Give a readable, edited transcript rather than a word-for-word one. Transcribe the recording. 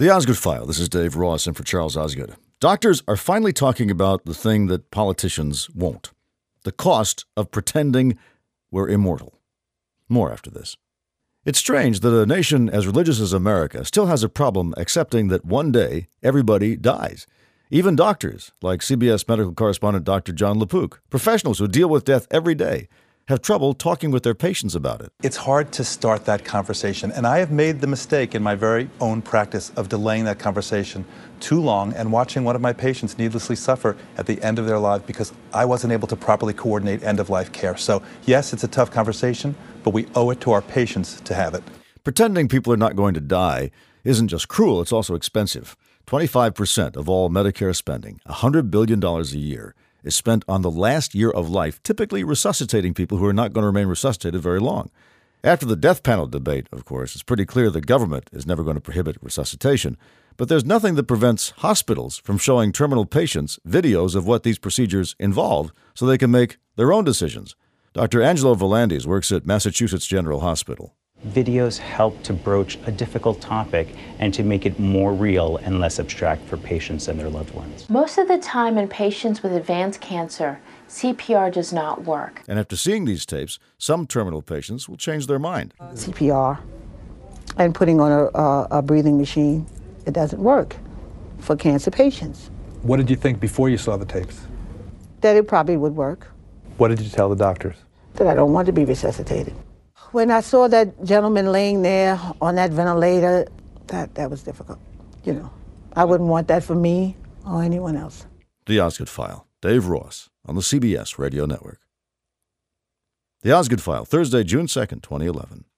The Osgood File. This is Dave Ross in for Charles Osgood. Doctors are finally talking about the thing that politicians won't. The cost of pretending we're immortal. More after this. It's strange that a nation as religious as America still has a problem accepting that one day everybody dies. Even doctors, like CBS medical correspondent Dr. John LaPook, professionals who deal with death every day, have trouble talking with their patients about it. It's hard to start that conversation, and I have made the mistake in my very own practice of delaying that conversation too long and watching one of my patients needlessly suffer at the end of their life because I wasn't able to properly coordinate end-of-life care. So, yes, it's a tough conversation, but we owe it to our patients to have it. Pretending people are not going to die isn't just cruel, it's also expensive. 25% of all Medicare spending, $100 billion a year, is spent on the last year of life, typically resuscitating people who are not going to remain resuscitated very long. After the death panel debate, of course, it's pretty clear the government is never going to prohibit resuscitation. But there's nothing that prevents hospitals from showing terminal patients videos of what these procedures involve so they can make their own decisions. Dr. Angelo Volandis works at Massachusetts General Hospital. Videos help to broach a difficult topic and to make it more real and less abstract for patients and their loved ones. Most of the time in patients with advanced cancer, CPR does not work. And after seeing these tapes, some terminal patients will change their mind. CPR and putting on a breathing machine, it doesn't work for cancer patients. What did you think before you saw the tapes? That it probably would work. What did you tell the doctors? That I don't want to be resuscitated. When I saw that gentleman laying there on that ventilator, that was difficult. You know, I wouldn't want that for me or anyone else. The Osgood File. Dave Ross on the CBS Radio Network. The Osgood File, Thursday, June 2nd, 2011.